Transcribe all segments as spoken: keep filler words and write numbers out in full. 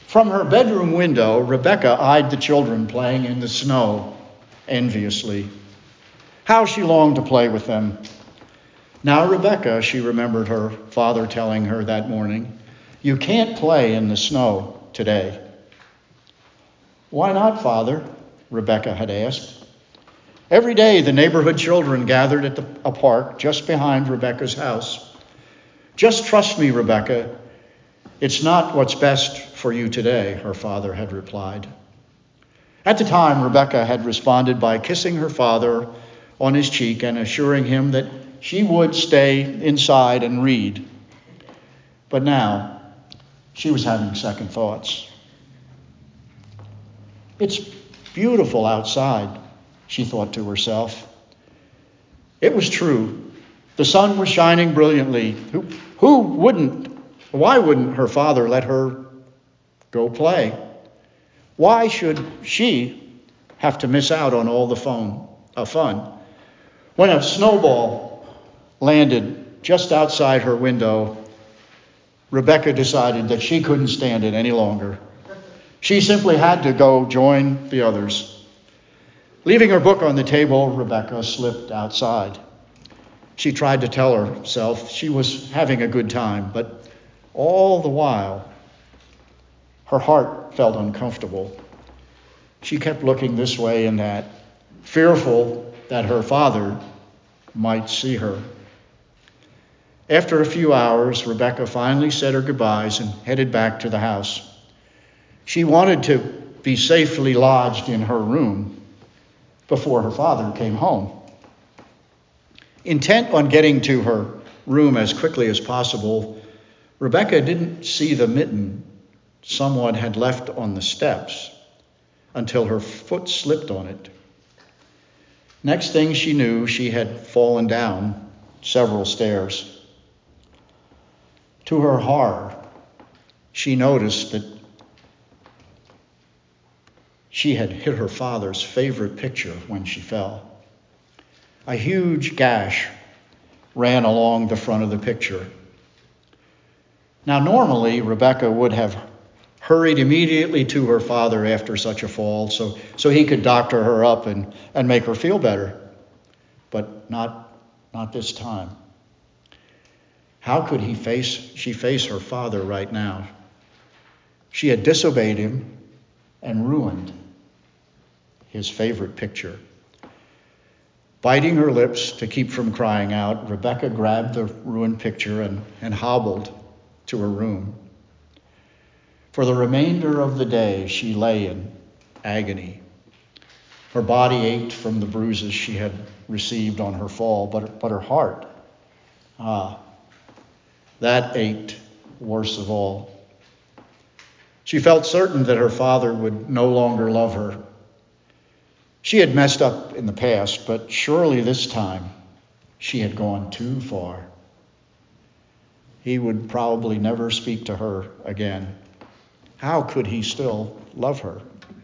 From her bedroom window, Rebecca eyed the children playing in the snow enviously. How she longed to play with them. Now, Rebecca, she remembered her father telling her that morning, you can't play in the snow today. Why not, Father? Rebecca had asked. Every day, the neighborhood children gathered at the, a park just behind Rebecca's house. Just trust me, Rebecca. It's not what's best for you today, her father had replied. At the time, Rebecca had responded by kissing her father on his cheek and assuring him that she would stay inside and read. But now, she was having second thoughts. It's beautiful outside, she thought to herself. It was true. The sun was shining brilliantly. Who, who wouldn't, why wouldn't her father let her go play? Why should she have to miss out on all the fun, uh, fun? When a snowball landed just outside her window, Rebecca decided that she couldn't stand it any longer. She simply had to go join the others. Leaving her book on the table, Rebecca slipped outside. She tried to tell herself she was having a good time, but all the while, her heart felt uncomfortable. She kept looking this way and that, fearful that her father might see her. After a few hours, Rebecca finally said her goodbyes and headed back to the house. She wanted to be safely lodged in her room before her father came home. Intent on getting to her room as quickly as possible, Rebecca didn't see the mitten someone had left on the steps until her foot slipped on it. Next thing she knew, she had fallen down several stairs. To her horror, she noticed that she had hit her father's favorite picture when she fell. A huge gash ran along the front of the picture. Now, normally, Rebecca would have hurried immediately to her father after such a fall so, so he could doctor her up and, and make her feel better. But not, not this time. How could he face, she face her father right now? She had disobeyed him and ruined his favorite picture. Biting her lips to keep from crying out, Rebecca grabbed the ruined picture and, and hobbled to her room. For the remainder of the day, she lay in agony. Her body ached from the bruises she had received on her fall, but, but her heart, ah, that ached worst of all. She felt certain that her father would no longer love her. She had messed up in the past, but surely this time she had gone too far. He would probably never speak to her again. How could he still love her?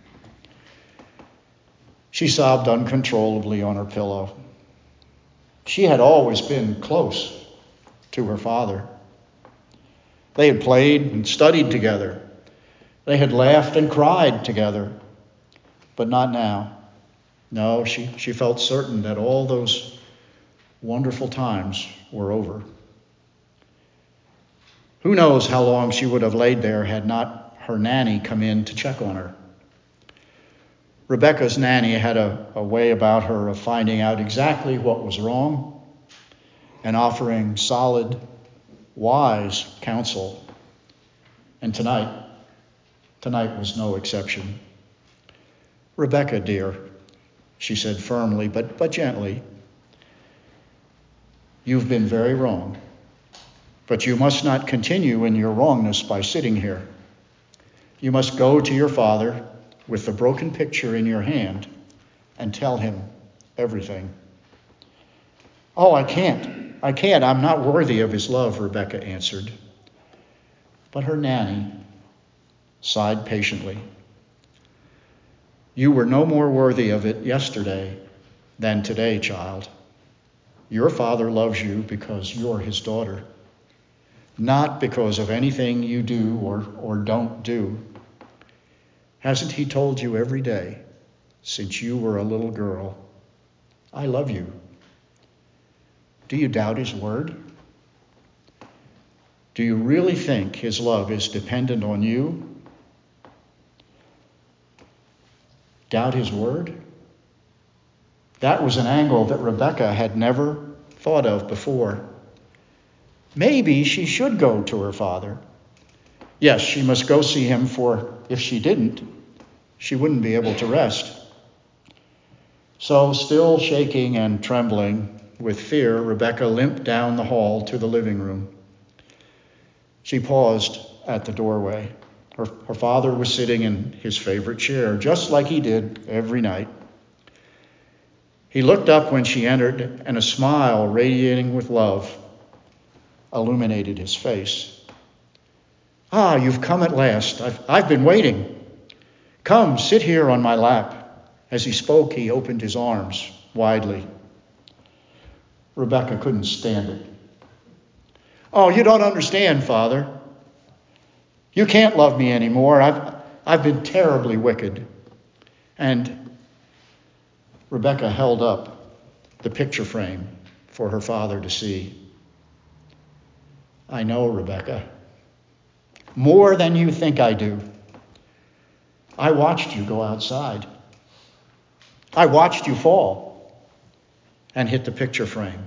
She sobbed uncontrollably on her pillow. She had always been close to her father. They had played and studied together. They had laughed and cried together, but not now. No, she, she felt certain that all those wonderful times were over. Who knows how long she would have laid there had not her nanny come in to check on her. Rebecca's nanny had a, a way about her of finding out exactly what was wrong and offering solid, wise counsel. And tonight, tonight was no exception. Rebecca, dear, she said firmly, but, but gently, you've been very wrong, but you must not continue in your wrongness by sitting here. You must go to your father with the broken picture in your hand and tell him everything. Oh, I can't. I can't. I'm not worthy of his love, Rebecca answered. But her nanny sighed patiently. You were no more worthy of it yesterday than today, child. Your father loves you because you're his daughter, not because of anything you do or, or don't do. Hasn't he told you every day since you were a little girl, I love you? Do you doubt his word? Do you really think his love is dependent on you? Doubt his word? That was an angle that Rebekah had never thought of before. Maybe she should go to her father. Yes, she must go see him, for if she didn't, she wouldn't be able to rest. So, still shaking and trembling with fear, Rebekah limped down the hall to the living room. She paused at the doorway. Her, her father was sitting in his favorite chair, just like he did every night. He looked up when she entered, and a smile radiating with love illuminated his face. Ah, you've come at last. I've, I've been waiting. Come, sit here on my lap. As he spoke, he opened his arms widely. Rebekah couldn't stand it. Oh, you don't understand, Father. You can't love me anymore. I've, I've been terribly wicked. And Rebekah held up the picture frame for her father to see. I know, Rebekah. More than you think I do. I watched you go outside. I watched you fall and hit the picture frame.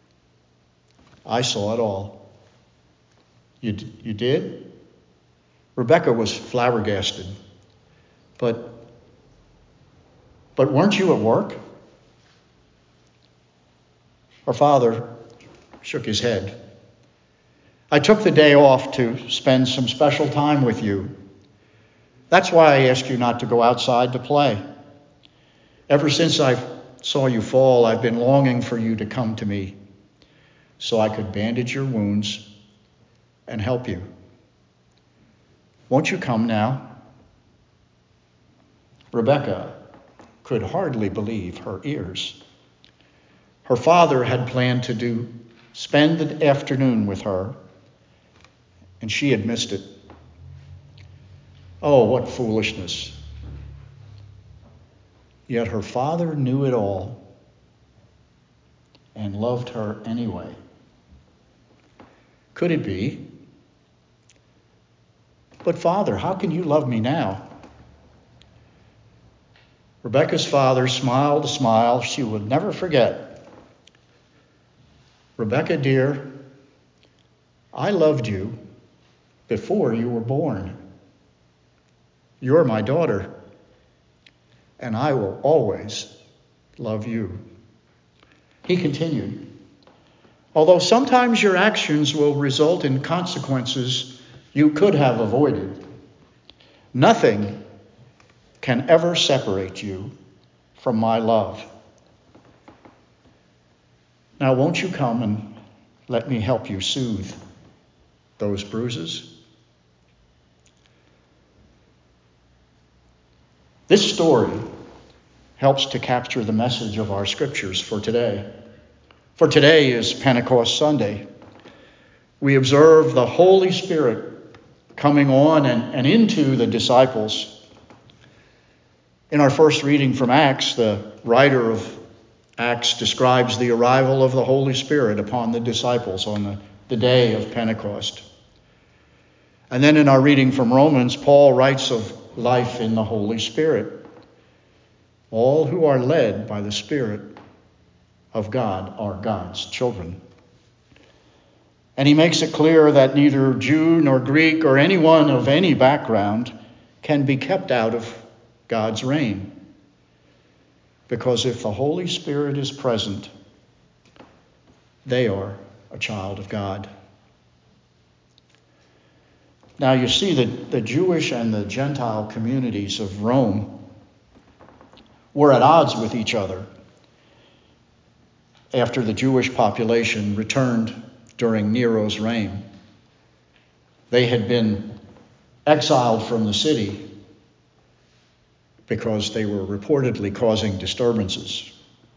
I saw it all. You, you did? Rebekah was flabbergasted. But, but weren't you at work? Her father shook his head. I took the day off to spend some special time with you. That's why I asked you not to go outside to play. Ever since I saw you fall, I've been longing for you to come to me so I could bandage your wounds and help you. Won't you come now? Rebekah could hardly believe her ears. Her father had planned to do spend the afternoon with her, and she had missed it. Oh, what foolishness. Yet her father knew it all and loved her anyway. Could it be? But Father, how can you love me now? Rebekah's father smiled a smile she would never forget. Rebekah, dear, I loved you before you were born. You're my daughter, and I will always love you. He continued, although sometimes your actions will result in consequences you could have avoided, nothing can ever separate you from my love. Now, won't you come and let me help you soothe those bruises? This story helps to capture the message of our scriptures for today. For today is Pentecost Sunday. We observe the Holy Spirit coming on and, and into the disciples. In our first reading from Acts, the writer of Acts describes the arrival of the Holy Spirit upon the disciples on the, the day of Pentecost. And then in our reading from Romans, Paul writes of life in the Holy Spirit. All who are led by the Spirit of God are God's children. And he makes it clear that neither Jew nor Greek or anyone of any background can be kept out of God's reign. Because if the Holy Spirit is present, they are a child of God. Now you see that the Jewish and the Gentile communities of Rome were at odds with each other after the Jewish population returned during Nero's reign. They had been exiled from the city because they were reportedly causing disturbances.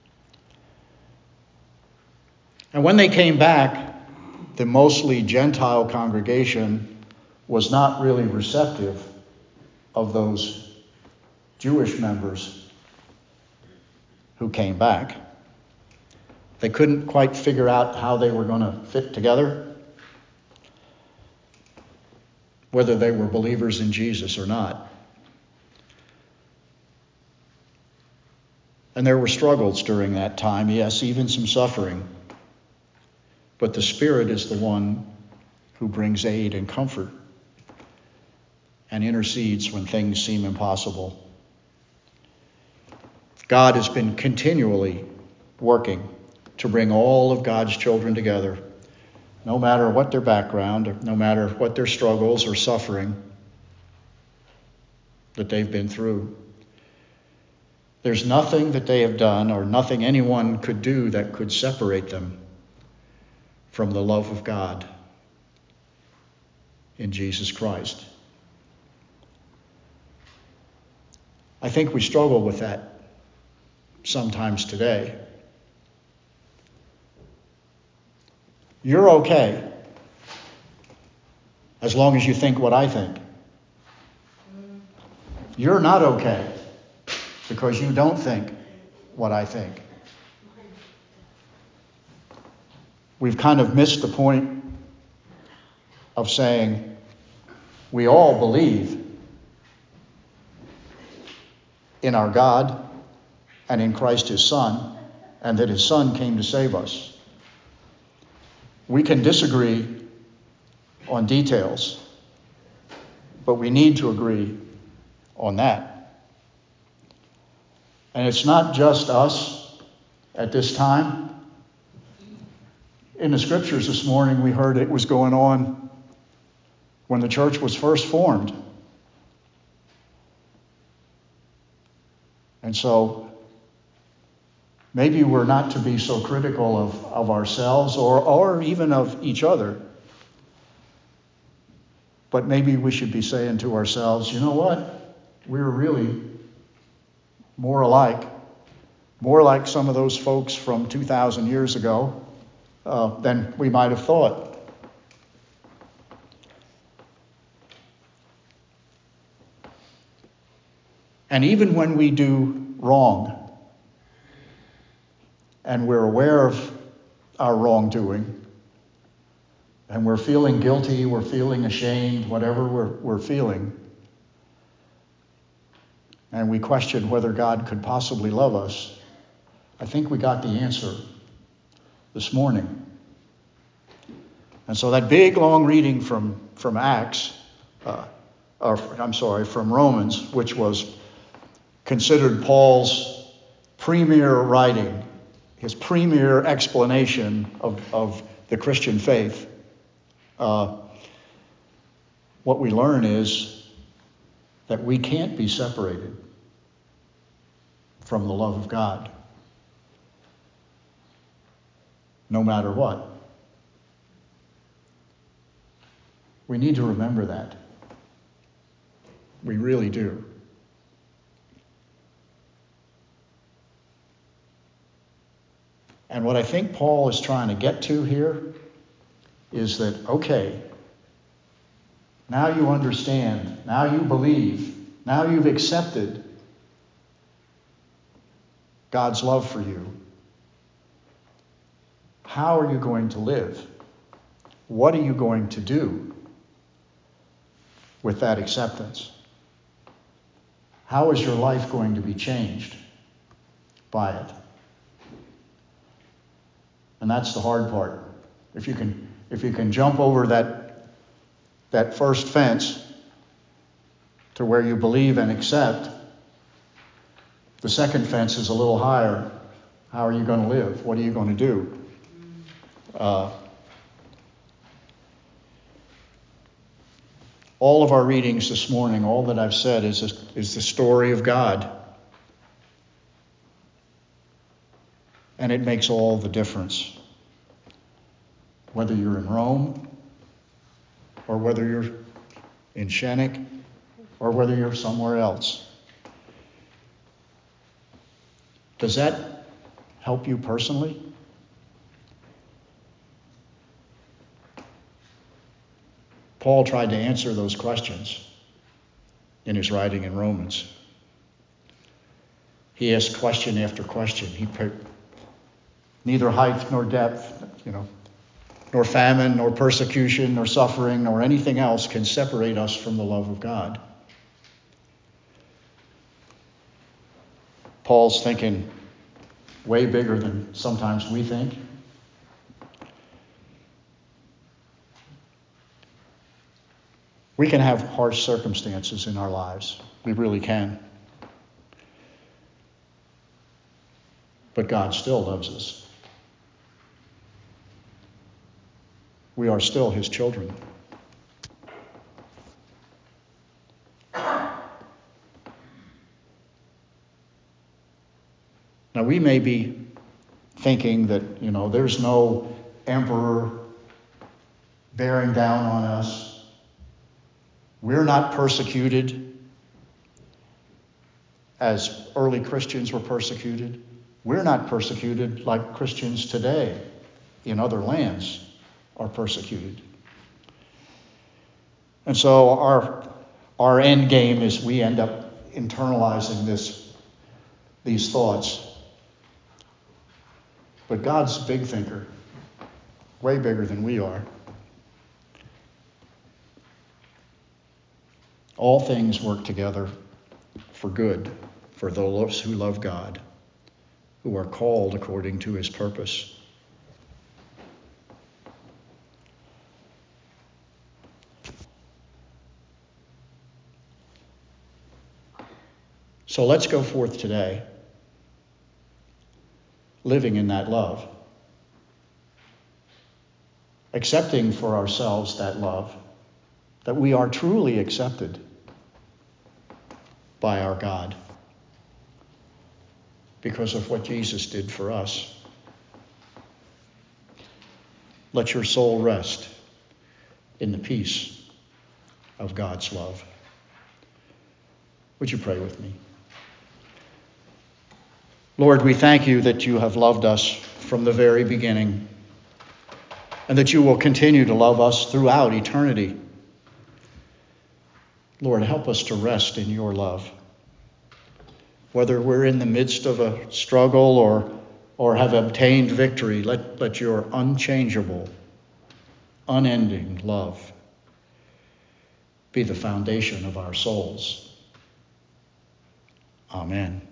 And when they came back, the mostly Gentile congregation was not really receptive of those Jewish members who came back. They couldn't quite figure out how they were going to fit together, whether they were believers in Jesus or not. And there were struggles during that time, yes, even some suffering. But the Spirit is the one who brings aid and comfort and intercedes when things seem impossible. God has been continually working to bring all of God's children together, no matter what their background, or no matter what their struggles or suffering that they've been through. There's nothing that they have done or nothing anyone could do that could separate them from the love of God in Jesus Christ. I think we struggle with that sometimes today. You're okay as long as you think what I think. You're not okay because you don't think what I think. We've kind of missed the point of saying we all believe in our God and in Christ his Son, and that his Son came to save us. We can disagree on details, but we need to agree on that. And it's not just us at this time. In the scriptures this morning, we heard it was going on when the church was first formed. And so maybe we're not to be so critical of, of ourselves or, or even of each other. But maybe we should be saying to ourselves, you know what? We're really more alike, more like some of those folks from two thousand years ago uh, than we might have thought. And even when we do wrong, and we're aware of our wrongdoing, and we're feeling guilty, we're feeling ashamed, whatever we're, we're feeling, and we question whether God could possibly love us, I think we got the answer this morning. And so that big long reading from, from Acts, uh, or I'm sorry, from Romans, which was considered Paul's premier writing, his premier explanation of, of the Christian faith, uh, what we learn is that we can't be separated from the love of God, no matter what. We need to remember that. We really do. And what I think Paul is trying to get to here is that, okay, now you understand, now you believe, now you've accepted God's love for you. How are you going to live? What are you going to do with that acceptance? How is your life going to be changed by it? And that's the hard part. If you can, if you can jump over that, that first fence to where you believe and accept, the second fence is a little higher. How are you going to live? What are you going to do? Uh, all of our readings this morning, all that I've said is, a, is the story of God. And it makes all the difference. Whether you're in Rome, or whether you're in Shennick, or whether you're somewhere else. Does that help you personally? Paul tried to answer those questions in his writing in Romans. He asked question after question. He put neither height nor depth, you know, nor famine, nor persecution, nor suffering, nor anything else can separate us from the love of God. Paul's thinking way bigger than sometimes we think. We can have harsh circumstances in our lives. We really can. But God still loves us. We are still his children. Now, we may be thinking that, you know, there's no emperor bearing down on us. We're not persecuted as early Christians were persecuted. We're not persecuted like Christians today in other lands are persecuted. And so our our end game is we end up internalizing this these thoughts. But God's a big thinker, way bigger than we are. All things work together for good for those who love God, who are called according to his purpose. So let's go forth today, living in that love, accepting for ourselves that love, that we are truly accepted by our God because of what Jesus did for us. Let your soul rest in the peace of God's love. Would you pray with me? Lord, we thank you that you have loved us from the very beginning and that you will continue to love us throughout eternity. Lord, help us to rest in your love. Whether we're in the midst of a struggle or, or have obtained victory, let, let your unchangeable, unending love be the foundation of our souls. Amen.